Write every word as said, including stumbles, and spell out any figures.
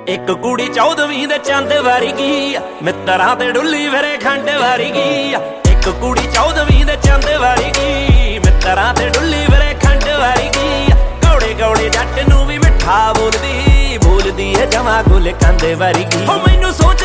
ਇੱਕ ਕੁੜੀ ਚੌਦਵੀਂ ਦੇ ਚੰਦ ਵਰਗੀ ਆ, ਮਿੱਤਰਾਂ ਤੇ ਡੁੱਲੀ ਫਿਰੇ ਖੰਡ ਵਰਗੀ ਆ। ਇੱਕ ਕੁੜੀ ਚੌਦਵੀਂ ਦੇ ਚੰਦ ਵਰਗੀ, ਮਿੱਤਰਾਂ ਤੇ ਡੁੱਲੀ ਫਿਰੇ ਖੰਡ ਵਰਗੀ ਆ। ਕੌੜੇ ਕੌੜੇ ਜੱਟ ਨੂੰ ਵੀ ਮਿੱਠਾ ਬੋਲਦੀ, ਬੋਲਦੀ ਏ ਜਮਾਂ ਗੁਲ ਕੰਦ ਵਰਗੀ। ਹੋ ਮੈਨੂੰ ਸੋਚ